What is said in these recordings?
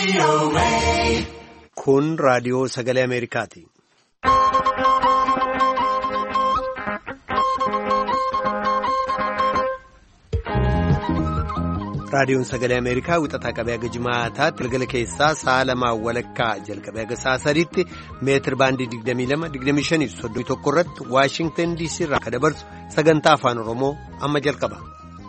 Kun raadiyoo sagalee Ameerikaati. Raadiyoon sagalee Ameerikaa wixataa qabee haga jimaataatti galgala keessaa sa'a lamaan walakkaa jalqabee haga sa'a sadiitti meetir baandii 22-25-31 irratti Waashingtan DC irraa akka dabarsu sagantaa afaan Oromoo amma jalqaba.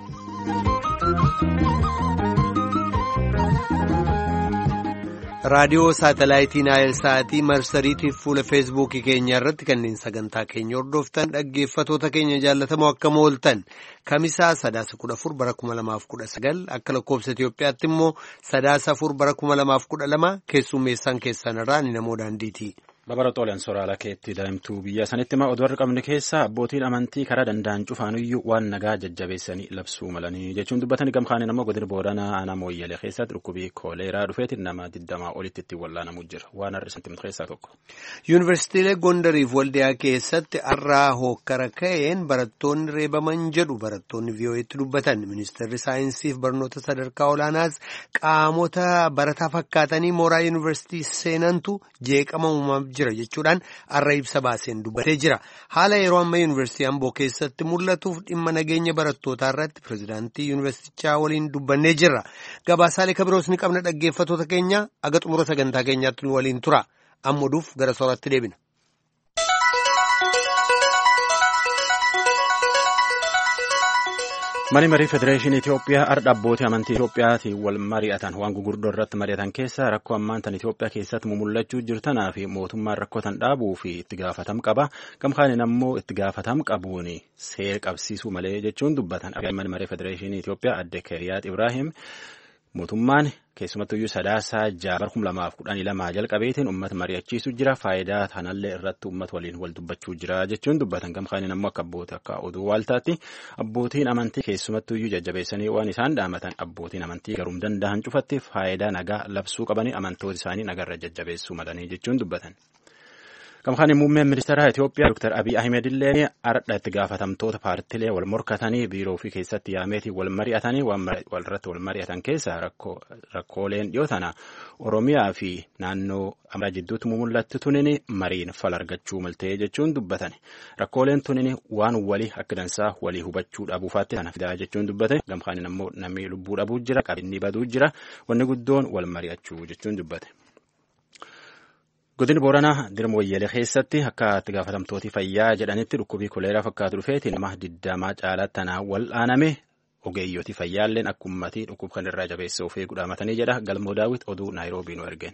Raadiyoo saatalaayitii Naayilsaatii marsariitiif fuula feesbuukii keenya irratti kanneen sagantaa keenya hordoftan dhaggeeffatoota keenya jaallatamoo akkam ooltan kamisaa 9/4/2019 akka lakkoofsa Itoophiyaatti immoo 9/4/2012 keessummeessaan keessan irraa ni namoo daandiiti. Babarootooleen sooraalaa keetti daa'imtuu biyya sanitti oduu har'a qabne keessa abbootiin amantii karaa danda'an cufaanuyyuu waan nagaa jajjabeessanii labsuu malanii jechuun dubbatanii gamkaaniin ammoo godina Booranaa aanaa Mooyyalee keessatti dhukkubii kooleeraa dhufeetiin nama 20 olitti itti wallaanamuu jira waan har'a isintti keessaa tokko. Yuunivarsiitiilee Gondariif Waldiyaa keessatti har'aa hookkara ka'een barattoonni reebaman jedhu barattoonni VOA'tti dubbatan ministeerri saayinsiif barnoota sadarkaa olaanaas qaamota barataa fakkaatanii mooraa yuunivarsiitii seenantu jeeqama uumamaa jira jechuudhaan har'a ibsa baaseen dubbatee jira. Haala yeroo amma yuunivarsiitii Amboo keessatti mul'atuuf dhimma nageenya barattootaa irratti pirezidaantii yuunivarsiitichaa waliin dubbannee jirra. Gabaasaalee kabiroos ni qabna dhaggeeffatoota keenya aga xumura sagantaa keenyaatti nu waliin tura. Amma oduuf gara sooratti deebina. Marii Federeeshinii Itoophiyaa har'a abbootii amantii Itoophiyaatiin wal mari'atan waan gurguddoo irratti mari'atan keessa rakkoo ammaan tan Itoophiyaa keessatti mumullachuu jirtanaa fi mootummaan rakkoo tan dhaabuu fi itti gaafatam qaba. Gamkaaniin ammoo itti gaafatam qabuun seera qabsiisuu malee jechuun dubbatan. Marii Federeeshinii Itoophiyaa adde Keeriyaat Ibraahim mootummaan keessumattuyyuu sadaasaa 2012 jalqabeetiin uummata mari'achiisu jira faayidaa kanallee irratti uummata waliin wal dubbachuu jira jechuun dubbatan gamkaaniin ammoo akka oduu waaltaatti abbootiin amantii keessumattuyyuu jajjabeessanii waan isaan dhaamatan abbootiin amantii garuu danda'an cufatti faayidaa nagaa labsuu qabanii amantoota isaanii nagarra jajjabeessuu malanii jechuun dubbatan. Gamkaaniin muummeen ministeera Itoophiyaa Dr. Abiy Ahmed illee har'a itti gaafatamtoota paartilee wal morkatanii biiroo ofii keessatti yaameetii wal mari'atanii walirratti wal mari'atan keessa rakkooleen dhiyoo tana Oromiyaa fi naannoo Amaaraa jidduutti mul'atti tunin mariin fala argachuu maltee jechuun dubbatan. Rakkooleen tunin waan walii akka dansaa walii hubachuu dhabuufaatti kana fidaa jechuun dubbate. Gamkaaniin ammoo namni lubbuu dhabuu jira qabeenyi baduu jira wanni guddoon wal mari'achuu jechuun dubbate. Godina Booranaa dirma Wayyalee keessatti akka itti gaafatamtooti fayyaa jedhanitti dhukkubii koleeraa fakkaatu dhufeetiin nama 20 caalaatti tanaa wal'aaname ogeeyyooti fayyaalleen akka uummatii dhukkuba kanarraa jabeessuuf eeguudhaamatanii jedha Galmoo Daawit oduu Naayiroobii nu ergeen.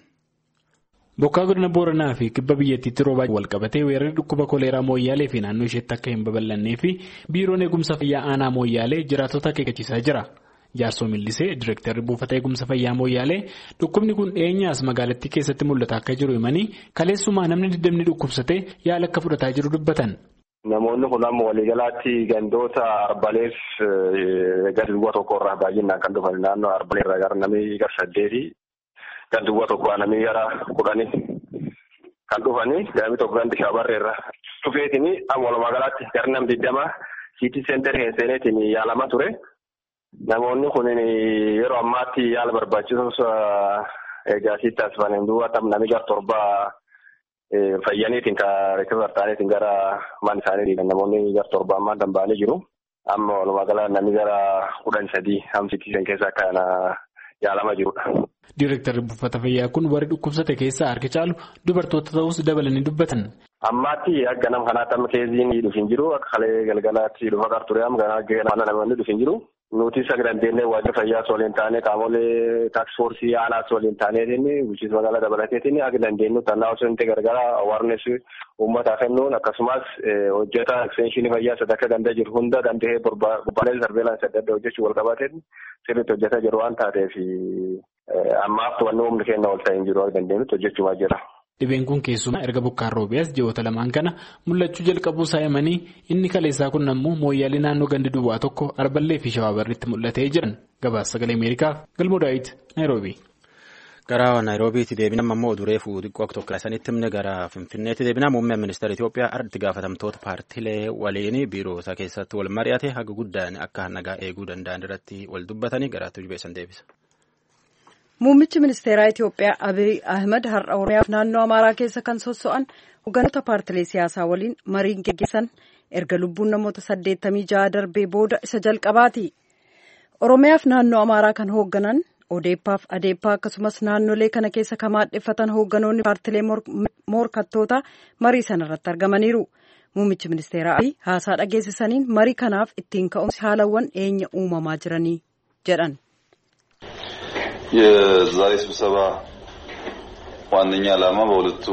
Bokkaa godina Booranaa fi kibba biyyattiitti roobaa walqabatee weerarri dhukkuba koleeraa Mooyyaalee fi naannoo isheetti akka hin babal'annee fi biiroon eegumsa fayyaa aanaa Mooyyaalee jiraattota akeekkachiisaa jira. Jaarsoo Millisee Direektarri buufata eegumsa fayyaa Mooyyaalee dhukkubni kun dhiyeenyaas magaalattii keessatti mul'ata akka jiru himanii kaleessumaa namni 20 dhukkubsatee yaala akka fudhataa jiru dubbatan. Namoonni kun amma waliigalaatti gandoota arbaleef gadi duwwaa tokko irraa baay'inaan kan dhufan naannoo arbalee irraa gara namni gara 8 gadi duwwaa tokko namni gara 10 kan dhufanii namni tokko gandi shaabarree irraa dhufeetini amma walumaa galaatti gara namni 20 siiti seenterii seeneetiin yaalamaa ture. Namoonni kun yeroo ammaatti yaala barbaachisus eegaasitti taasifaman duwwaa namni gara 7 fayyaniitiin kan rikivartaaniitiin gara maan isaanii namoonni gara 7 ammaa damba'anii jiru. Amma walumaa gala namni gara 13 hamsitiisan keessaa kan yaalamaa jirudha. Direektarri buufata fayyaa kun warri dhukkubsate keessaa harki caalu dubartoota ta'us dabalanii dubbatan. Ammaatti akka nama kanaatti amma keeziin dhufin jiru akka kalee galgalaatti dhufa qarturee amma kana namoonni dhufin jiru. Nuti saganteenne waajjira fayyaas waliin taane qaamolee taaksifoorsii aanaas waliin taaneetiin bulchiinsa magaalaa dabalateetiin akka dandeenyu tannaa osoo hin ta'e gargaara awaarnes uummataa kennuun akkasumas hojjeta ekstenshinii fayyaa sadarkaa danda'e jiru hunda danda'ee bobbaalee sarbeelaansi adda addaa hojjechuu wal qabateen sirriitti hojjetaa jiru waan taateef ammaaf to'annoo humni kenna ol ta'e hin jiru akka dandeenyutti hojjechuu jira. Dhibeen kun keessumaa erga bokkaan roobiyaas ji'oota lamaan kana mul'achuu jalqabuu isaa himanii inni kaleessaa kun ammoo Mooyyaalee naannoo gandi duwwaa tokko Arballee fi Shawaabarriitti mul'atee jiran gabaasa sagalee Ameerikaaf Galmoo Daawit Naayiroobii. Gara Naayiroobiitti deebinam ammoo oduree fuudhiqqoo tokko sanitti himne gara Finfinneetti deebinam muummeen ministeera Itoophiyaa itti gaafatamtoota paartilee waliin biirootaa keessatti wal mari'ate haga guddaan akka nagaa eeguu danda'an irratti wal dubbatanii garaatti jubeessan deebisa. Muummichi ministeeraa Itoophiyaa Abiy Ahmed har'a Oromiyaaf naannoo Amaaraa keessa kan sosso'an hogganoota paartilee siyaasaa waliin mariin geggeessan erga lubbuun namoota 86 darbee booda isa jalqabaati. Oromiyaaf naannoo Amaaraa kan hoogganan Odeeppaaf Adeeppaa akkasumas naannolee kana keessa kamaadheffatan hoogganoonni paartilee morkattootaa marii sanarratti argamaniiru. Muummichi ministeeraa Abiy haasaa dhageessisaniin marii kanaaf ittiin ka'umsi haalawwan dhiyeenya uumamaa jiranii jedhan. የዛሬ ስብሰባ ዋነኛ ዓላማ በሁለቱ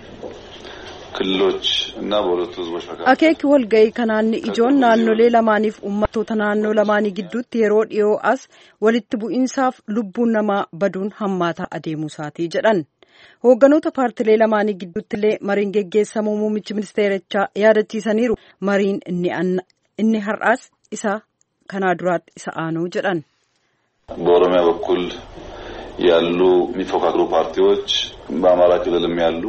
ክልሎች እና በሁለቱ ህዝቦች መካከል akeeki walga'ii kanaan ijoon naannolee lamaaniif uummattoota naannoo lamaanii gidduutti yeroo dhiyoo as walitti bu'iinsaaf lubbuun namaa baduun hammaataa adeemuusaati jedhan. Hoogganoota paartilee lamaanii gidduutti illee mariin geggeessamuu muummichi ministeerichaa yaadachiisaniiru. Mariin inni har'aas isa kanaa duraatti isa aanuu jedhan. በኦሮሚያ በኩል ያሉ የሚፎካከሩ ፓርቲዎች በአማራ ክልልም ያሉ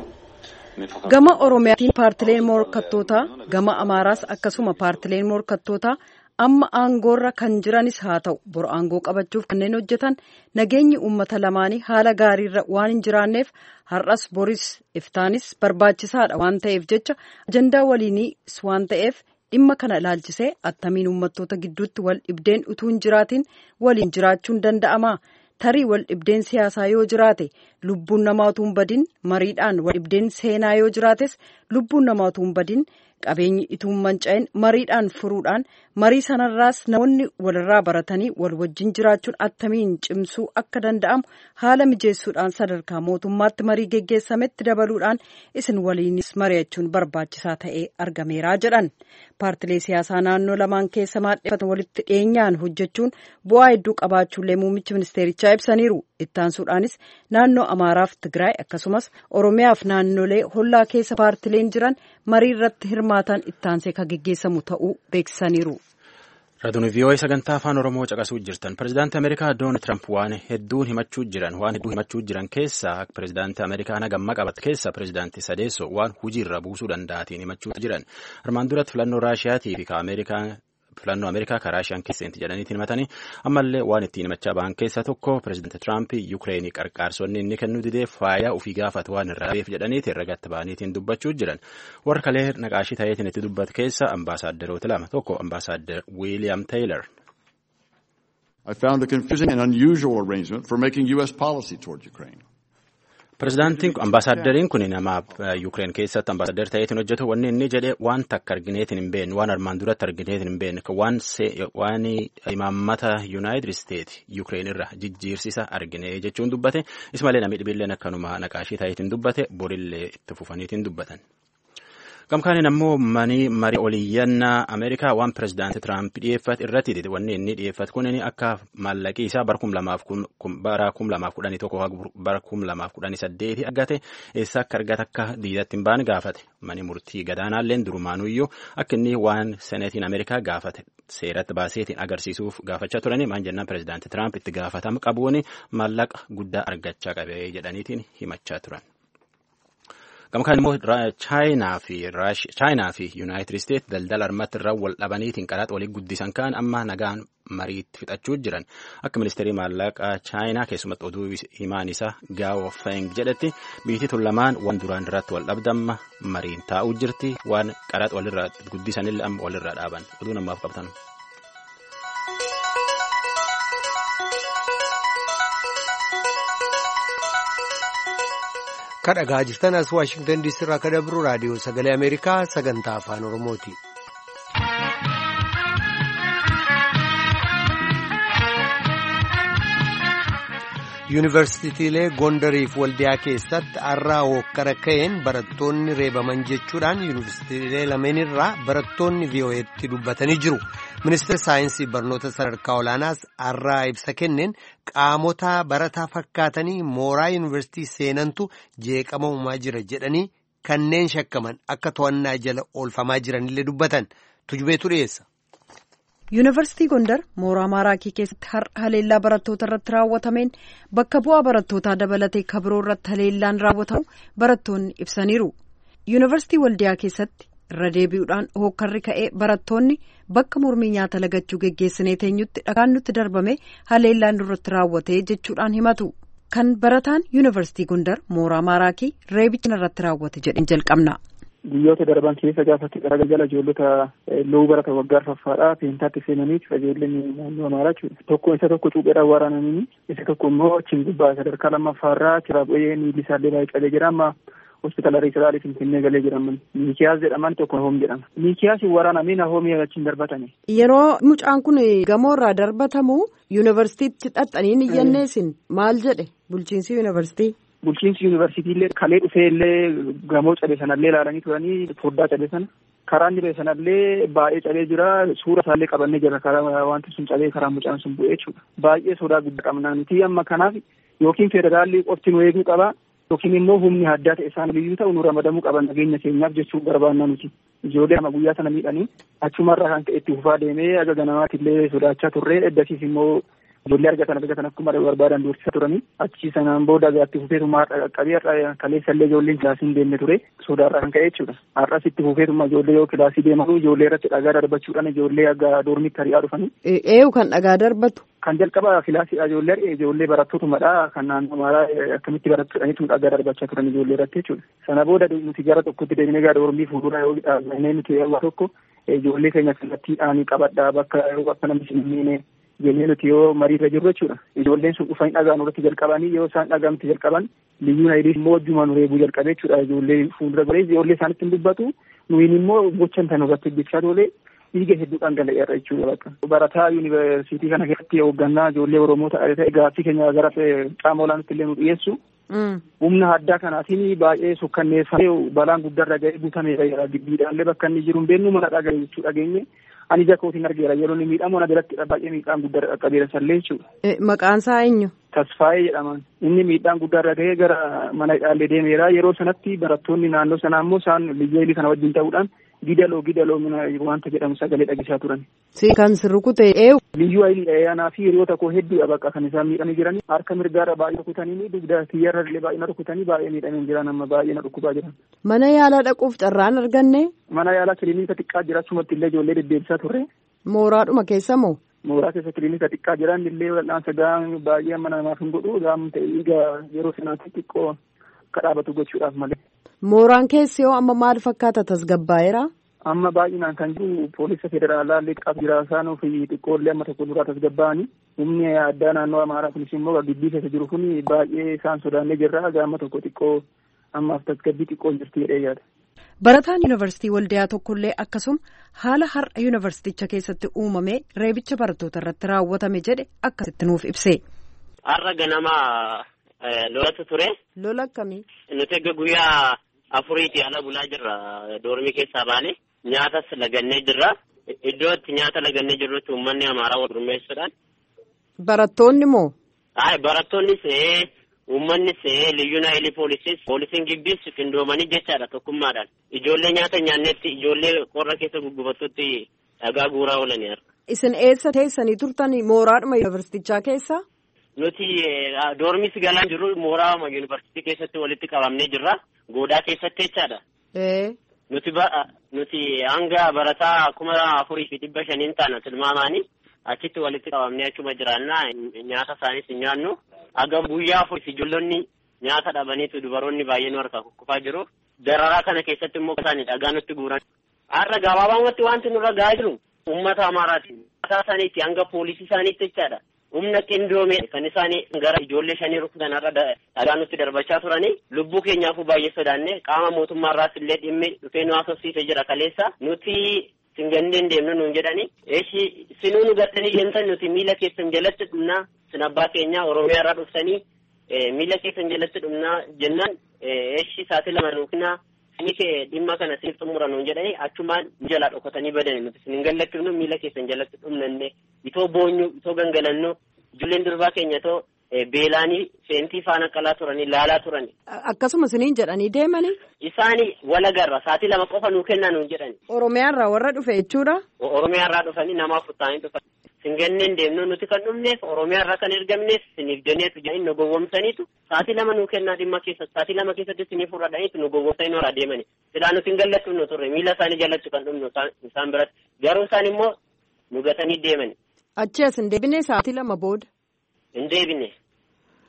gama oromiyaatiin paartileen morkattootaa gama amaaraas akkasuma paartileen morkattootaa amma aangoorra kan jiranis haa ta'u bor aangoo qabachuuf kanneen hojjetan nageenyi uummata lamaanii haala gaariirra waan hin jiraanneef har'as boris iftaanis barbaachisaadha waan ta'eef jecha ajandaa waliinis waan ta'eef dhimma kana ilaalchisee attamiin uummattoota gidduutti wal dhibdeen utuu hin jiraatiin waliin jiraachuun danda'ama. Tarii wal dhibdeen siyaasaa yoo jiraate lubbuun namaa utuu hin badin mariidhaan wal dhibdeen seenaa yoo jiraates lubbuun namaa utuu hin badin qabeenyi utuu hin manca'in mariidhaan furuudhaan marii sanarraas namoonni walirraa baratanii wal wajjin jiraachuun attamiin cimsuu akka danda'amu haala mijeessuudhaan sadarkaa mootummaatti marii geggeessametti dabaluudhaan isin waliinis mari'achuun barbaachisaa ta'ee argameera jedhan. Paartilee siyaasaa naannoo lamaan keessa maadheffatan walitti dhiyeenyaan hojjechuun bu'aa hedduu qabaachuullee muummichi ministeerichaa ibsaniiru. Ittaansuudhaanis naannoo Amaaraaf Tigraay akkasumas Oromiyaaf naannolee hollaa keessa paartileen jiran marii irratti hirmaatan ittaansee kan geggeessamu ta'uu beeksisaniiru. Raadiyoo VOA sagantaa afaan Oromoo caqasuu jirtan. Pireezidaantii Ameerikaa Doonaald Tiraamp waan hedduu himachuu jiran keessaa pireezidaantii Ameerikaa nagamma qabate keessa pireezidaantii sadeessoo waan hojiirra buusuu danda'atiin himachuu jiran. Armaan duratti filannoo Raashiyaatii fi filannoo Ameerikaa karaa Raashiyaan keessatti jedhaniitiin himatanii ammallee waan ittiin himachaa ba'an keessaa tokko pireezidaantii Tiraamp Yuukireenii qarqaarsonni inni kennuu didee faayaa ofii gaafatu waan irraa beef jedhaniitiin ragatti ba'aniitiin dubbachuu jiran. Warra kalee naqaashii ta'eetiin itti dubbate keessa ambaasaaderoota lama tokko ambaasaader William Taylor. I found a confusing and unusual arrangement for making U.S. policy toward Ukraine. Pireezidaantiin ambaasaadderiin kun nama Yuukireen keessatti ambaasaader ta'eetiin hojjetu wanni inni jedhe waan takka argineetiin hin beekne waan armaan duratti argineetiin hin beekne waan imaammata Yuunaayitid Isteet Yuukireen irra jijjiirsisa argine jechuun dubbate ismalee namni dhibilleen akkanuma naqaashii ta'eetiin dubbate borillee itti fufaniitiin dubbatan. Gamkaaniin ammoo marii oliyyannaa Ameerikaa waan pireezidaantii Tiraamp dhiyeeffate irratti dide wanni inni dhiyeeffate kun akka maallaqii isaa bara 2011 argate eessa akka argate akka diidatti hin baane gaafate. Mani murtii gadaanaalleen durumaanuyyuu akka inni waan seneetiin Ameerikaa gaafate seeratti baaseetiin agarsiisuuf gaafachaa turanii maan jennaan pireezidaantii Tiraamp itti gaafatama qabuun maallaqa guddaa argachaa qabe jedhaniitiin himachaa turan. Gamkaan immoo Chaayinaa fi Yuunaayitid Isteet daldala armatti irraa wal dhabaniitiin qaraxa walii guddisan kaan amma nagaan mariitti fixachuu jiran. Akka ministeerii maallaqaa Chaayinaa keessumatti oduu himaan isaa Gao Feng jedhetti biyyi tun lamaan waan duraan irratti wal dhabdamma mariin taa'uu jirti waan qaraxa walirraa guddisanillee amma walirraa dhaaban. Oduu namaaf qabatan. Kadhagaa jirtan as Waashingtan DC irraa kan dabru raadiyoo sagalee Ameerikaa sagantaa afaan Oromooti. Yuunivarsiitiilee Gondariif Waldiyaa keessatti har'aa hokkara ka'een barattoonni reebaman jechuudhaan yuunivarsiitiilee lameen irraa barattoonni VOA'tti dubbatanii jiru. Ministeerri saayinsii barnoota sadarkaa olaanaas har'aa ibsa kenneen qaamota barataa fakkaatanii mooraa yuunivarsiitii seenantu jeeqama uumaa jira jedhanii kanneen shakkaman akka to'annaa jala oolfamaa jiranillee dubbatan. Tujubeetu dhiyeessa. Yuunivarsiitii Gondar mooraa Maaraakii keessatti har'a haleellaa barattoota irratti raawwatameen bakka bu'aa barattootaa dabalatee kabiroo irratti haleellaan raawwatamu barattoonni ibsaniiru. Yuunivarsiitii Waldiyaa keessatti irra deebi'uudhaan hokkarri ka'ee barattoonni bakka mormii nyaata lagachuu geggeessinee teenyutti dhagaan nutti darbame haleellaan irratti raawwatee jechuudhaan himatu. kan barataan yuunivarsiitii Gondar mooraa Maaraakii reebicha irratti raawwate jedhin jalqabna. Guyyoota darban keessa gaafatti galgala ijoollota loowuu barata waggaa arfaffaadhaa peentaatti seenanii ijoolleen naannoo Amaaraa tokko isa tokko cuupheedhaan waraananii isa tokko immoo achiin gubbaa sadarkaa lammaffaarraa chiraa bu'ee miilli isaallee baay'ee qabee jira amma hospitaala Riisiraal Finfinnee galee jiraman Miikiyaas jedhaman tokko Nahoom jedhama. Miikiyaas waraanamee Nahoomii achiin darbatame. Yeroo mucaan kun gamoorraa darbatamu yuunivarsiitiitti xaxxaniin iyyanneesin maal jedhe bulchiinsi yuunivarsiitii? Bulchiinsi yuunivarsiitiillee kalee dhufee illee gamoo cabee sanallee ilaalanii turanii foddaa cabee sana karaan diree sanallee baay'ee cabee jira suura isaallee qabannee jira karaa wanti sun cabee karaa mucaan sun bu'ee jechuudha. Baay'ee sodaa guddaa qabna nuti amma kanaaf yookiin federaalli qofti nu eeguu qaba yookiin immoo humni addaa ta'e isaan liyyuu ta'u nu ramadamuu qaba nageenya keenyaaf jechuun barbaanna nuti. Ijoollee ama guyyaa sana miidhanii achumarraa kan ka'e itti fufaa deemee aga ganamaattillee sodaachaa turree eddasiis immoo ijoollee argatan akkuma barbaadan dursisa turanii achi sanaan booda itti fufeetummaa qaqqabee kaleessallee ijoolleen kilaasii hin deemne ture sodaarraa kan ka'e jechuudha. Har'as itti fufeetummaa ijoollee yoo kilaasii deemanu ijoollee irratti dhagaa darbachuudhaan ijoollee aga doormitti hari'aa dhufanii. Eeyu kan dhagaa darbatu? Kan jalqaba kilaasiidha ijoollee barattootumadha kan naannoo Amaaraa akkamitti barattuudhaniitu dhagaa darbachaa turan ijoollee irratti jechuudha. Sana booda nuti gara tokkotti deemnee gara doormii fuuldura yoo dhaabnee nuti yeroo tokko ijoollee keenya kallattiidhaan qabadhaa bakka namni hin jennee nuti yoo mariirra jirru jechuudha. Ijoolleen sun dhufanii dhagaa nurratti jalqabanii yoo isaan dhagaamti jalqaban liyyuu naayilii immoo wajjuma nu reebuu jalqabee jechuudha. Ijoollee fuuldura golee ijoollee isaanitti hin dubbatu nuyin immoo gochan tan irratti hojjechaa toolee dhiiga hedduu dhangala'eerra jechuudha bakka. Barataa yuunivarsiitii kana keessatti hoggannaa ijoollee Oromoo ta'e gaaffii keenya gara qaama olaanaatti illee nu dhiyeessu. Humna addaa kanaatiin baay'ee sukkanneeffamee balaan guddaarra ga'ee guutameera giddiidhaallee bakka inni jiru hin beeknu mana dhagaa jechuu dhageenye. Ani ija kootiin argeera yeroo inni miidhamu ana biratti baay'ee miidhaan guddaa qaqqabeera sallee jechuudha. Maqaan isaa eenyu? Tasfaayee jedhaman. Inni miidhaan guddaarra ga'ee gara mana hidhaallee deemeera. Yeroo sanatti barattoonni naannoo sanaa immoo isaan liyyeelii kana wajjin ta'uudhaan gidaloo wanta jedhamu sagalee dhageessaa turan. Kan sirrukute eewu? Liyyuu ayilii dhayaanaa fi hiriyoota koo hedduudha bakka kan isaan miidhamee jiranii harka mirgaarra baay'ee rukutanii dugda kiyyarra illee baay'ee rukutanii baay'ee miidhamee jiran amma baay'ee na dhukkubaa jiran. Mana yaalaa dhaquuf carraan arganne? Mana yaalaa kiliinika xiqqaa jira achumatti illee ijoollee deddeebisaa turre. Mooraadhuma keessa moo? Mooraa keessa kiliinika xiqqaa jiran illee wal'aansa gahaan baay'ee amma namaaf hin godhu gahaan ta'e yeroo sanaatti xiqqoo akka dhaabatu gochuudhaaf malee. Mooraan keessi yoo amma maal fakkaata tasgabbaa'eera? Amma baay'inaan kan jiru poolisa federaalaa liqaaf jiraasaanuu fi xiqqoollee amma tokko duraa tasgabbaa'anii humni addaa naannoo Amaaraa kunis immoo gidbii keessa jiru kun baay'ee isaan sodaannee jirra gaama tokko xiqqoo ammaaf tasgabbii xiqqoo jirti jedhee yaada. Barataan yuunivarsiitii Waldiyaa tokkollee akkasuma haala har'a yuunivarsiiticha keessatti uumame reebicha barattoota irratti raawwatame jedhe akkasitti nuuf ibse. Har'a ganama lolatu ture. Lola akkamii? Nuti egaa guyyaa afuriiti ala bulaa jirra doormii keessaa baane nyaatas lagannee jirra. Iddoo itti nyaata lagannee jirrutti uummanni Amaaraa wal gurmeessuudhaan. Barattoonni moo? Barattoonnis uummannis liyyuu naayilii poolisiin gibbiis qindoomanii jechaadha tokkummaadhaan. Ijoollee nyaata nyaannetti ijoollee qorra keessa guggubattutti dhagaa guuraa oolanii. Isin eessa teessanii turtan mooraadhuma yuunivarsiitichaa keessa? Nuti doormis galaan jirru mooraa yuunivarsiitii keessatti walitti qabamnee jirra. Goodaa keessatti jechaadha. Nuti hanga barataa 4,500 taana tilmaamaanii achitti walitti qabamnee achuma jiraannaa nyaata isaaniis hin nyaannu. Hanga guyyaa 4 ijoollonni nyaata dhabaniitu dubaroonni baay'een harkaa kukkufaa jiru. Dararaa kana keessatti immoo isaanii dhagaa nutti guuran. Har'a gabaabumatti wanti nurra gahaa jiru uummata Amaaraati. Mataa isaaniitti hanga poolisii isaaniitti jechaadha. Humna qindoome kan isaanii gara ijoollee 5 rukutan har'a dhagaa nutti darbachaa turanii lubbuu keenyaafuu baay'ee sodaanne qaama mootummaarraas illee dhimmi dhufee nu haasofsiisee jira kaleessa nuti singanneen deemnu nuun jedhani sinuu nu gattanii jentan nuti miila keessan jalatti dhumnaa sin abbaa keenya Oromiyaarraa dhuftanii miila keessan jalatti dhumnaa jennaan sa'aatii 2 nuufina sinii dhimma kana siniif xumura nuun jedhani achumaan jalaa dhokatanii badani nuti sin gallachuufnu miila keessan jalatti dhumnanne itoo boonyu itoo gangalannu ijoolleen durbaa keenya itoo beelaanii seentii faana qalaa turanii laalaa turani. Akkasuma siniin jedhanii deemanii? Isaanii walagarra sa'aatii 2 qofa nuu kennaa nuun jedhani. Oromiyaarraa warra dhufe jechuudha? Oromiyaarraa dhufanii namaaf futtaanii dhufan. Singanneen deemnu nuti kan dhumneef Oromiyaarraa kan ergamneef siniif jenneetu jedhanii nu gowwoomsaniitu sa'aatii 2 nuu kennaa dhimma keessa sa'aatii 2 keessatti siniif fudhadhaniitu nu gowwoomsanii irraa deemani. Silaa nuti hin gallattu nu turre miila isaanii jalatti kan dhumnu isaan biratti garuu isaan immoo nu gatanii deemani. Achi as hin deebine sa'aatii 2 booda? Hin deebine.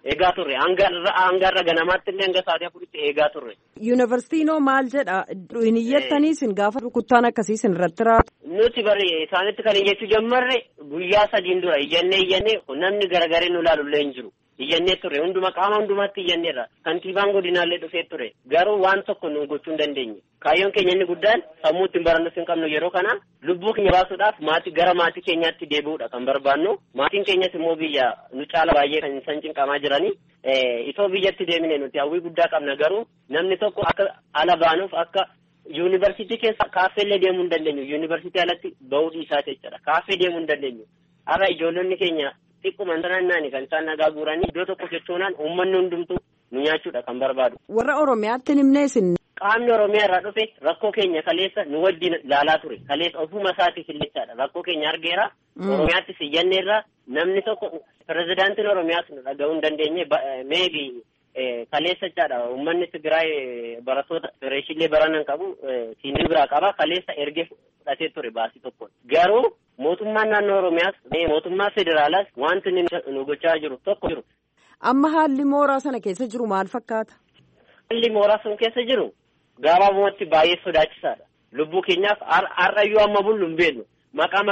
eegaa turre hangarra ganamaatti illee hanga sa'aatii afuritti eegaa turre. Yuunivarsiitiinoo maal jedha hin iyyattaniisin gaafa rukuttaan akkasiisin irratti raatu. Nuti bari isaanitti kan iyyachuu jammarre guyyaa sadiin dura iyyannee namni garagaree nu ilaalullee hin jiru. Iyyannee turre qaama hundumaatti iyyanneerra kantiibaan godinaallee dhufee ture garuu waan tokko nu gochuu hin dandeenye. Kaayyoon keenya inni guddaan sammuu ittiin barannus hin qabnu yeroo kana lubbuu keenya baasuudhaaf gara maatii keenyaatti deebi'uudha kan barbaannu. Maatiin keenyas immoo biyya nu caala baay'ee kan isaan cinqamaa jiranii itoo biyyatti deemine nuti hawwii guddaa qabna garuu namni tokko akka ala baanuuf akka yuunivarsiitii keessa kaaffeellee deemuu hin dandeenyu. Yuunivarsiitii alatti bahuu dhiisaa jechuudha. Kaaffee deemuu hin dandeenyu. Har'a ijoollonni keenya xiqquma naannaani kan isaan nagaa guuranii iddoo tokko jechuunaan uummanni hundumtuu nu nyaachuudha kan barbaadu. Warra Oromiyaatti himneesin. Qaamni Oromiyaa irraa dhufe rakkoo keenya kaleessa nu wajjin ilaalaa ture. Kaleessa ofuma isaatiif illechaadha. Rakkoo keenya argeera. Oromiyaattis iyyanneerra namni tokko pirezidaantiin Oromiyaas nu dhaga'uu hin dandeenye meebi kaleessa jechaadha. Uummanni Tigraay barattoota reeshillee baranan qabu siinii biraa qaba. Kaleessa ergee fudhatee ture baasii tokko. Garuu mootummaan naannoo Oromiyaas mootummaa federaalaas wanti nu gochaa jiru tokko jiru. Amma haalli mooraa sana keessa jiru maal fakkaata? Haalli mooraa sun keessa jiru gabaabumatti baay'ee sodaachisaadha. Lubbuu keenyaaf har'ayyuu amma bullu hin beeknu. Maqaa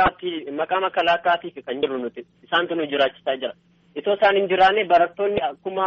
makalaakaatiif kan jiru nuti isaantu nu jiraachisaa jira. Itoo isaan hin jiraanne barattoonni akkuma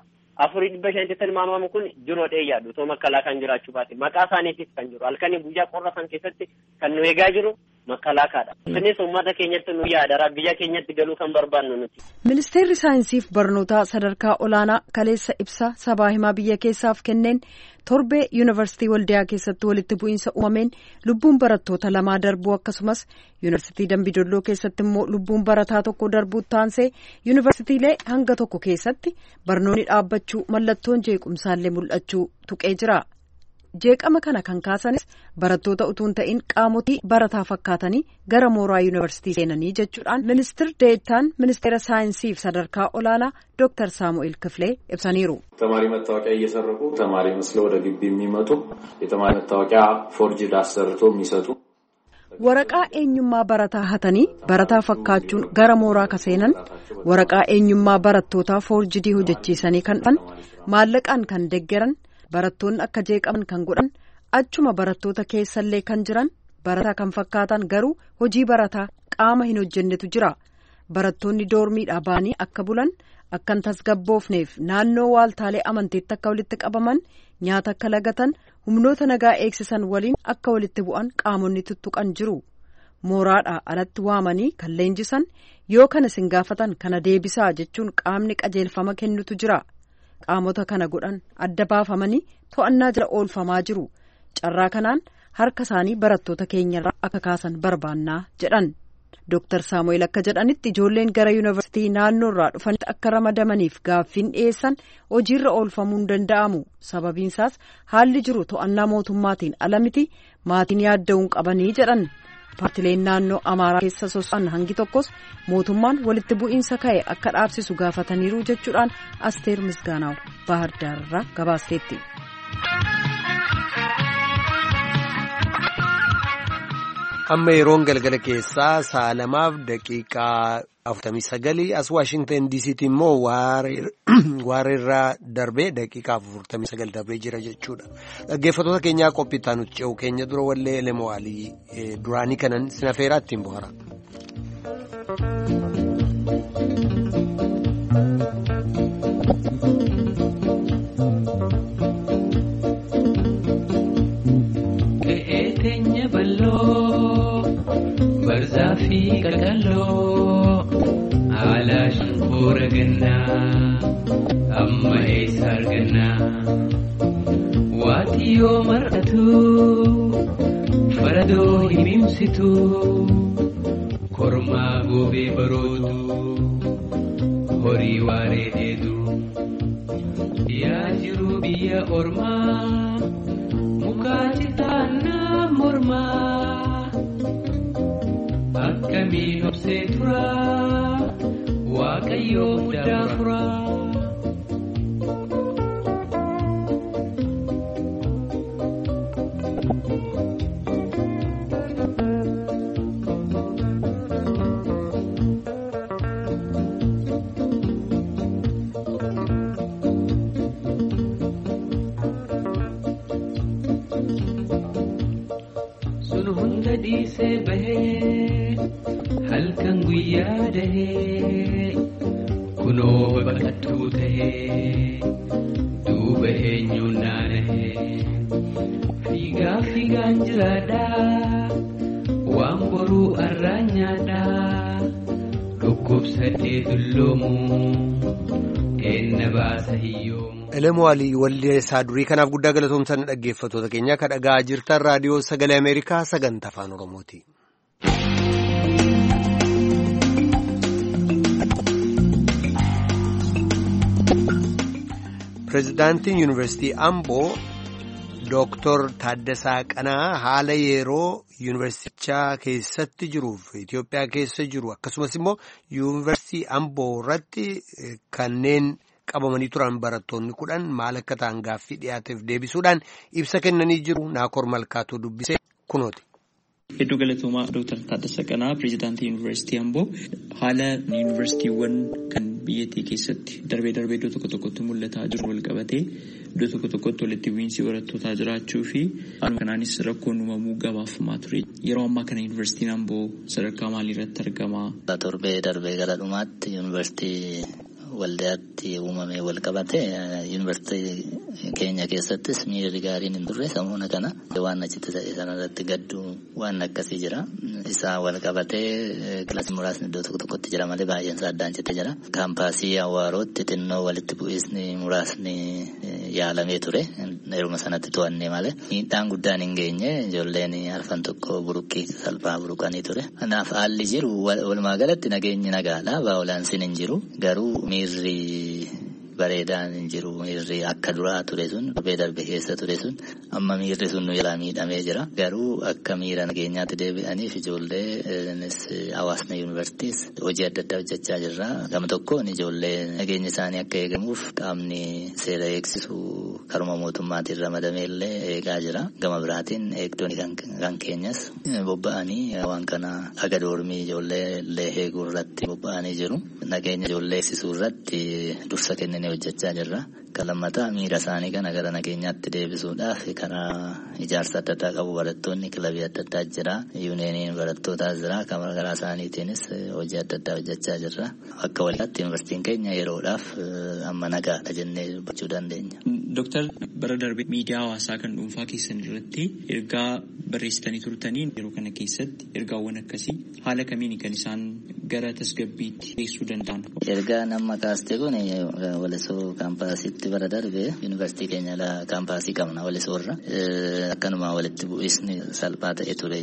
4,500 tilmaamamu kun jiroo dheeyyaadhu. Itoo makalaakaan jiraachuu baate maqaa isaaniitiif kan jiru halkanii guyyaa qorra san keessatti kan nu eegaa jiru makalaakaadha. Isinis uummata keenyatti nu yaadara biyya keenyatti galuu kan barbaannu nuti. Ministeerri saayinsiif barnootaa sadarkaa olaanaa kaleessa ibsa sabaa himaa biyya keessaaf kenneen torbee yuunivarsiitii Waldiyaa keessatti walitti bu'iinsa uumameen lubbuun barattoota lamaa darbuu akkasumas yuunivarsiitii Dambidolloo keessatti immoo lubbuun barataa tokko darbuu taansee yuunivarsiitiilee hanga tokko keessatti barnoonni dhaabbachuu mallattoon jeequmsaallee mul'achuu tuqee jira. Jeeqama kana kan kaasanis barattoota utuu hin ta'in qaamotii barataa fakkaatanii gara mooraa yuunivarsiitii seenanii jechuudhaan ministir deettaan ministeera saayinsiif sadarkaa olaanaa Dr. Saamu'eel Kifilee ibsaniiru. ተማሪ መታወቂያ እየሰረቁ ተማሪ መስለው ወደ ግቢ የሚመጡ የተማሪ መታወቂያ ፎርጅድ አሰርቶ የሚሰጡ waraqaa eenyummaa barataa hatanii barataa fakkaachuun gara mooraa kaseenan waraqaa eenyummaa barattootaa foorjidii hojjechiisanii kan dhufan maallaqaan kan deggeran barattoonni akka jeeqaman kan godhan achuma barattoota keessallee kan jiran barataa kan fakkaatan garuu hojii barataa qaama hin hojjennetu jira. Barattoonni doormiidhaa ba'anii akka bulan akkan tasgabboofneef naannoo waaltaalee amanteetti akka walitti qabaman nyaata akka lagatan humnoota nagaa eegsisan waliin akka walitti bu'an qaamonni tuttuqan jiru. Mooraadhaa alatti waamanii kan leenjisan yoo kana isin gaafatan kana deebisaa jechuun qaamni qajeelfama kennutu jira. Qaamota kana godhan adda baafamanii to'annaa jala oolfamaa jiru. Carraa kanaan harka isaanii barattoota keenyarraa akka kaasan barbaannaa jedhan. Dr. Saamu'eel akka jedhanitti ijoolleen gara yuunivarsiitii naannoorraa dhufanitti akka ramadamaniif gaaffiin dhiyeessan hojiirra oolfamuu hin danda'amu. Sababiinsaas haalli jiru to'annaa mootummaatiin ala miti maatiin yaadda'uun qabanii jedhan. Paartileen naannoo Amaaraa keessa soso'an hangi tokkos mootummaan walitti bu'iinsa ka'e akka dhaabsisu gaafataniiru jechuudhaan Asteer Misgaanaaw Baahar Daarirraa gabaasteetti. Amma yeroon galgala keessaa 2:49 as Waashingtan DC'tti immoo waareerraa darbee daqiiqaa 49 darbee jira jechuudha. Dhaggeeffattoota keenyaa qophiitti nuti ce'u keenya dura wallee Elemowaalii duraanii kanan sinafeeraa ittiin bohaara. Barzaafi qalqalloo haala shunkoora gannaa amma eessa argannaa waati yoo mar'atu faradoo himimsitu kormaa goobee baroodu horii waaree dheedu yaa jiru biyya ormaa mukaa citaannaa mormaa. Akkamiin obsee turaa waaqayyoo muddaa furaa. dhiisee bahee halkan guyyaa dahee kunoo baqattuu tahee duuba eenyuun naanahee fiigaan jiraadhaa waan boruu arraan nyaadhaa dhukkubsadhee dulloomuu eenna baasa hiyyoomu. Elemoo Alii walleessaa durii kanaaf guddaa galatoomsan dhaggeeffattoota keenya kan dhagaa jirtan raadiyoo sagalee Ameerikaa sagantaa afaan Oromooti. Pireezidaantiin Yuunivarsiitii Amboo Dooktor Taaddasaa Qanaa haala yeroo yuunivarsiitichaa keessatti jiruuf Itoophiyaa keessa jiru akkasumas immoo yuunivarsiitii Amboo irratti kanneen qabamanii turan barattoonni 10 maal akka ta'an gaaffii dhiyaateef deebisuudhaan ibsa kennanii jiru. Naakoor Malkaatuu dubbisee kunooti. Hedduu galatoomaa Dooktar Taaddasaa Qanaa pireezidaantii Yuunivarsiitii Amboo haala yuunivarsiitiiwwan kan biyyattii keessatti darbee iddoo tokko tokkotti mul'ataa jiru wal qabatee iddoo tokko tokkotti walitti bu'iinsi barattootaa jiraachuu fi kanaanis rakkoon uumamuu gabaafamaa ture. Yeroo ammaa kana yuunivarsiitiin Amboo sadarkaa maaliirratti argama? Torbee darbee gara dhumaatti yuunivarsiitii waldaatti uumamee wal qabate yuunivarsiitii keenya keessattis miirri gaariin hin turre sammuna kana waan achitti ta'e sanarratti gadduu waan akkasii jira. Isaa wal qabatee kilaasii muraasni iddoo tokko tokkotti jira malee baay'een isaa addaan cittee jira. Kaampaasii Awwaarootti xinnoo walitti bu'iinsi muraasni yaalamee ture. Yeruma sanatti to'annee malee miidhaan guddaan hin geenye ijoolleen arfan tokko buruqqii salphaa buruqanii ture. Kanaaf haalli jiru walumaa galatti nageenyi nagaadha. Baa'olaansiin hin jiru garuu miirri bareedaan hin jiru. Miirri akka duraa ture sun darbee keessa ture sun amma miirri sun nu jalaa miidhamee jira. Garuu akka miira nageenyaatti deebi'aniif ijoollee hawaasni yuunivarsiitiis hojii adda addaa hojjechaa jirra. Gama tokkoon ijoollee nageenyi isaanii akka eegamuuf qaamni seera eegsisu karuma mootummaatiin ramadamee illee eegaa jira. Gama biraatiin eegdonni kan keenyas bobba'anii waan kana aga doormii ijoollee illee eeguu irratti bobba'anii jiru. Nageenya ijoollee eegsisuu irratti dursa kennanii hojjechaa jirra. Kan lammataa miira isaanii kana gara nageenyaatti deebisuudhaaf karaa ijaarsa adda addaa qabu barattoonni kilabii adda addaa jira. Yuuniyeeniin barattootaas jira. Karaa isaaniitiinis hojii adda addaa hojjechaa jirra. Akka walitti yuunivarsiitiin keenya yeroodhaaf amma nagaadha jennee dubbachuu dandeenya. Dooktar bara darbee miidiyaa hawaasaa kan dhuunfaa keessan irratti ergaa barreessitanii turtanii yeroo kana keessatti ergaawwan akkasii haala kamiin kan isaan gara tasgabbiitti geessuu danda'an? Ergaa nama kaaste kun Walisoo kaampaasiitti bara darbee yuunivarsiitii keenya kaampaasii qabna Walisoorra. Akkanuma walitti bu'isni salphaa ta'e ture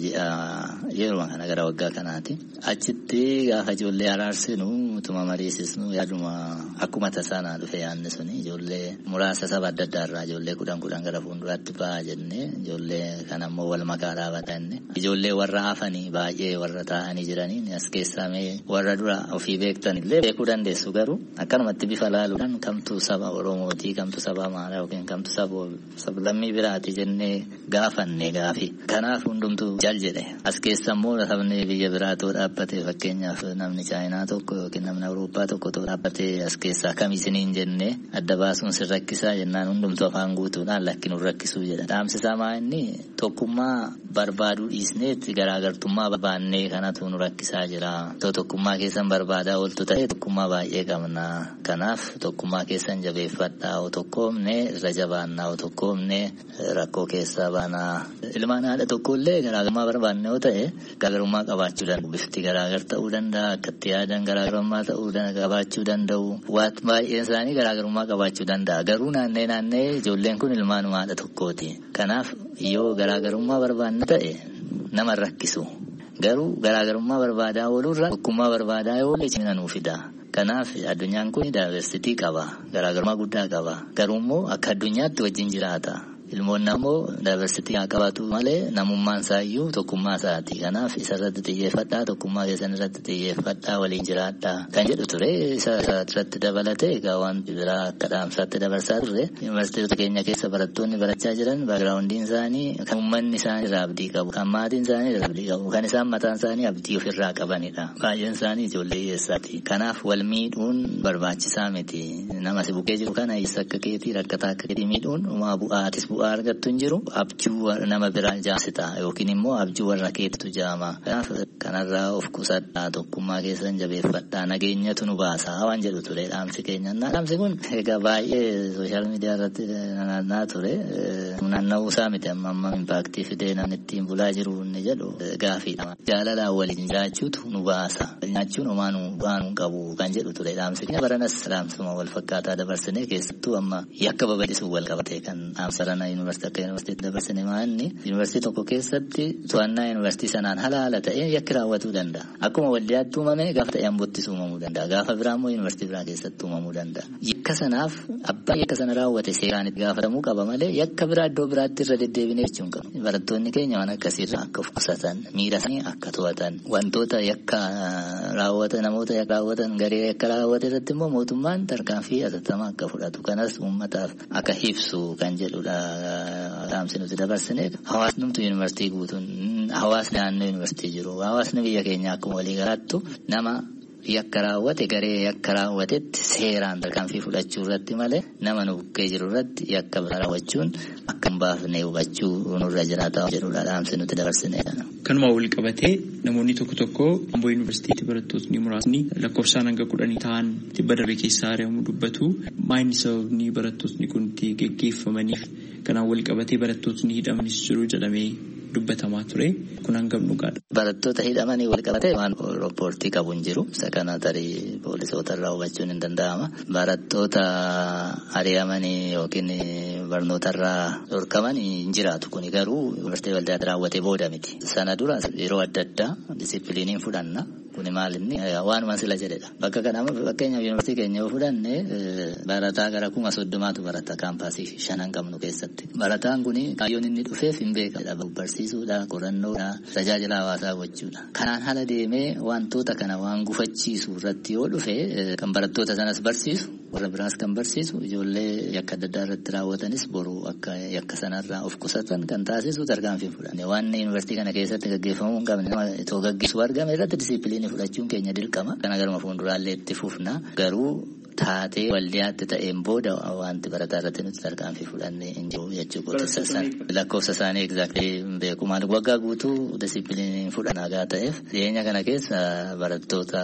yeroo kana gara waggaa kanaati. Achitti gaafa ijoollee araarsinu utuma mariisisnu yaaduma akkuma tasaanaa dhufe yaadni suni ijoollee muraasa saba adda addaa irraa ijoollee 10 gara fuulduraatti ba'aa jennee ijoollee kan ammoo wal makaa dhaabatanne ijoollee warra hafanii baay'ee warra taa'anii jiranii as keessaa warra dura ofii beektan illee beekuu dandeessu garuu akkanumatti bifa laaluudhaan kamtu saba Oromootii kamtu saba Amaaraa yookiin kamtu saba lammii biraati jennee gaafanne gaafi. Kanaaf hundumtuu jal jedhe as keessa immoo sabni biyya biraatoo dhaabbate fakkeenyaaf namni Chaayinaa tokko yookiin namni Awurooppaa tokko dhaabbate as keessaa kamisiniin jennee adda baasuun sin rakkisaa jennaan hundumtuu afaan guutuudhaan lakkin rakkisuu jedha. Dhaamsisaa maa inni tokkummaa barbaaduu dhiisneetti garaagartummaa barbaannee kanatu nu rakkisaa jira. Tokkummaa keessan barbaadaa ooltu ta'e tokkummaa baay'ee qabna. Kanaaf tokkummaa keessan jabeeffadhaa o tokkoomne irra jabaannaa o tokkoomne rakkoo keessaa baanaa. Ilmaan haadha tokkollee garaagarummaa barbaanne yoo ta'e garaagarummaa qabaachuu danda'u. Bifti garaagar ta'uu danda'a. Akkatti yaadan garaagarummaa ta'uu qabaachuu danda'u. Waan baay'een isaanii garaagarummaa qabaachuu danda'a. Garuu naannee ijoolleen kun ilmaanuma haadha tokkooti. Kanaaf yoo garaagarummaa barbaanne ta'e nama rakkisu. Garuu garaagarummaa barbaadaa oolurra tokkummaa barbaadaa yoo cimina nuu fida. Kanaaf addunyaan kun daayiversitii qaba. Garaagarummaa guddaa qaba. Garuu immoo akka addunyaatti wajjin jiraata. Ilmoonni ammoo daayiversitii haa qabaatu malee namummaan isaayyuu tokkummaa isaati. Kanaaf isa irratti xiyyeeffadhaa tokkummaa keessan irratti xiyyeeffadhaa waliin jiraadhaa kan jedhu ture. Isa irratti dabalatee egaa waan biraa akka dhaamsaatti dabarsaa turre yuunivarsiitota keenya keessa barattoonni barachaa jiran baagiraawundiin isaanii kan uummanni isaanii irraa abdii qabu kan maatiin isaanii irraa abdii qabu kan isaan mataan isaanii abdii ofirraa qabanidha. Baay'een isaanii ijoollee hiyyeessaati. Kanaaf wal miidhuun barbaachisaa miti. Nama si bukkee jiru kana hiyyeessa akka keetii rakkataa akka keetii miidhuun uumaa bu'aatis bu'aa argattu hin jiru abjuu nama biraa jaamsita yookiin immoo abjuu warra keetu jaama. Kanarraa of qusadhaa tokkummaa keessan jabeeffadhaa nageenyatu nu baasa waan jedhu ture dhaamsi keenya. Dhaamsi kun egaa baay'ee sooshaal miidiyaa irratti naanna'aa ture. Naanna'uu isaa miti amma impaaktii fidee namni ittiin bulaa jiru inni jedhu gaafiidha. Jaalalaan waliin jiraachuutu nu baasa. Nyaachuun homaa nu baanuu qabu kan jedhu ture dhaamsi keenya. Baranas dhaamsuma wal fakkaataa dabarsinee keessattuu amma yakka babal'isuun wal qabatee kan dhaamsa rana yuunivarsiitii akka yuunivarsiitii dabarsine maanni yuunivarsiitii tokko keessatti to'annaa yuunivarsiitii sanaan haala ta'ee yakki raawwatuu danda'a. Akkuma waldiyaatti uumame gaafa ta'e ambottis uumamuu danda'a. Gaafa biraa immoo yuunivarsiitii biraa keessatti uumamuu danda'a. Yakka sanaaf abbaa yakka sana raawwate seeraan itti gaafatamuu qaba malee yakka biraa iddoo biraatti irra deddeebinee jechuun qabu. Barattoonni keenya waan akkasiirraa akka of qusatan miira isaanii akka to'atan wantoota yakka raawwatan namoota yakka raawwatan garee yakka raawwate irratti immoo mootummaan tarkaanfii atattamaa akka fudhatu kanas uummataaf akka ibsu kan jedhudha dhaamsi nuti dabarsine. Hawaasni yuunivarsiitii guutuun hawaasni naannoo yuunivarsiitii jiru hawaasni biyya keenya akkuma walii galaattu nama yakka raawwate garee yakka raawwatetti seeraan tarkaanfii fudhachuu irratti malee nama nu bukkee jiru irratti yakka biraa raawwachuun akka hin baafne hubachuu nurra jiraata jedhudha dhaamsi nuti dabarsine. Kanuma wal qabatee namoonni tokko Amboo yuunivarsiitii barattoonni muraasni lakkoofsaan hanga 10 ta'an tibba darbe keessaa ari'amuu dubbatu. Maayini sababni barattoonni kun itti geggeeffamaniif kanaan wal qabatee barattoonni hidhamanis jiru jedhamee dubbatamaa ture. Kun hangam dhugaadha? Barattoota hidhamanii wal qabatee waan rippoortii qabu hin jiru. Isa kana tarii poolisoota irraa hubachuun hin danda'ama. Barattoota ari'amanii yookiin barnoota irraa dhorkamanii hin jiraatu. Kuni garuu yuunivarsiitii waldaatti raawwatee booda miti. Sana dura yeroo adda addaa disipiliiniin fudhanna. Kuni maalinni waanuma sila jedhedha. Bakka kana fakkeenyaaf yuunivarsiitii keenya yoo fudhanne barataa gara 30,000tu barata kaampaasii 5 qabnu keessatti. Barataan kuni kaayyoon inni dhufeef hin beekamudha. Barsiisuudha, qorannoodha, tajaajila hawaasaa gochuudha. Kanaan haala deemee wantoota kana waan gufachiisu irratti yoo dhufe kan barattoota sanas barsiisu warra biraas kan barsiisu ijoollee yakka adda addaa irratti raawwatanis boru akka yakka sanarraa of qusatan kan taasisu tarkaanfii fudhanne. Waan yuunivarsiitii kana keessatti gaggeeffamuu hin qabne itoo gaggeessu argame irratti disipiliinii fudhachuun keenya dirqama. Kana garuma fuulduraallee itti fufna. Garuu taatee waldiyaatti ta'een booda wanti barataa irratti nuti tarkaanfii fudhannee hin jiru jechuudha. Lakkoofsa isaanii egzaaktii beeku maal waggaa guutuu disipiliiniin fudhanaa ta'eef dhiyeenya kana keessa barattoota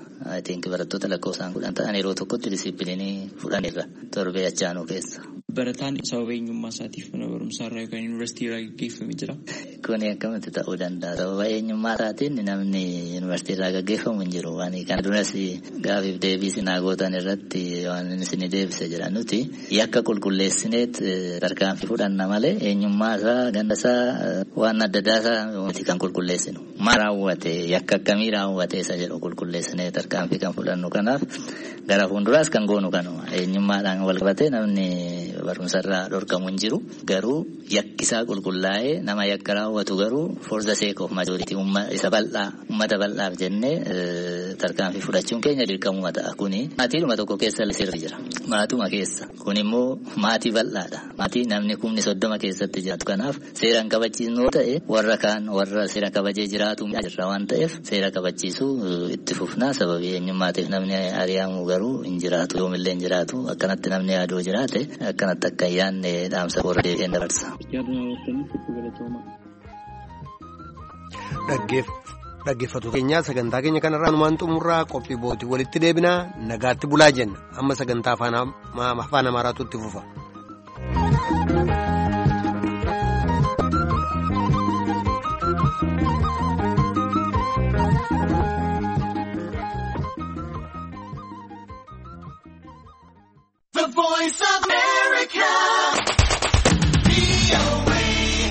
lakkoofsaan 10 ta'an yeroo tokkotti disipiliinii fudhanirra torbee achaanuu keessa. Barataan sababa eenyummaa isaatiif mana barumsaa irraa yookaan yuunivarsiitii irraa gaggeeffamee jira. Kuni akkamitti ta'uu danda'a? Sababa eenyummaa isaatiin namni yuunivarsiitii irraa gaggeeffamu hin jiru. Waan kana duras gaafiif deebii sinaa gootan irratti waan isin deebise jira. Nuti yakka qulqulleessineet tarkaanfii fudhanna malee eenyummaa isaa ganda isaa waan adda addaa isaa kan qulqulleessinu. Maal raawwate yakka akkamii raawwate isa jedhu qulqulleessinee tarkaanfii kan fudhannu kanaaf gara fuulduraas kan goonu kanuma eenyummaadhaan wal qabatee namni barumsa irraa dhorkamu hin jiru. Garuu yakkisaa qulqullaa'ee nama yakka raawwatu garuu for the sake of majority uummata bal'aaf jennee tarkaanfii fudhachuun keenya dirqamuma ta'a. Kuni maatiidhuma tokko keessa sirri jira. Maatuma keessa. Kun immoo maatii bal'aadha. Maatii namni 30 keessatti jiraatu. Kanaaf seeraan kabachiisnoo ta'e warra kaan warra seera kabajee jiraatu jirra waan ta'eef seera kabachiisuu itti fufnaa. Sababii eenyummaatiif namni ari'amu garuu hin jiraatu. Yoomillee hin jiraatu. Akkanatti namni yaaduu jiraate akkanatti akka yaadne dhaamsa warra deebi'een dabarsa. Dhaggeeffattoota keenyaa sagantaa keenya kanarraa numaan xumurraa qophii bootii walitti deebinaa nagaatti bulaa jenna amma sagantaa afaan amaaraatu itti fufa. The Voice of America.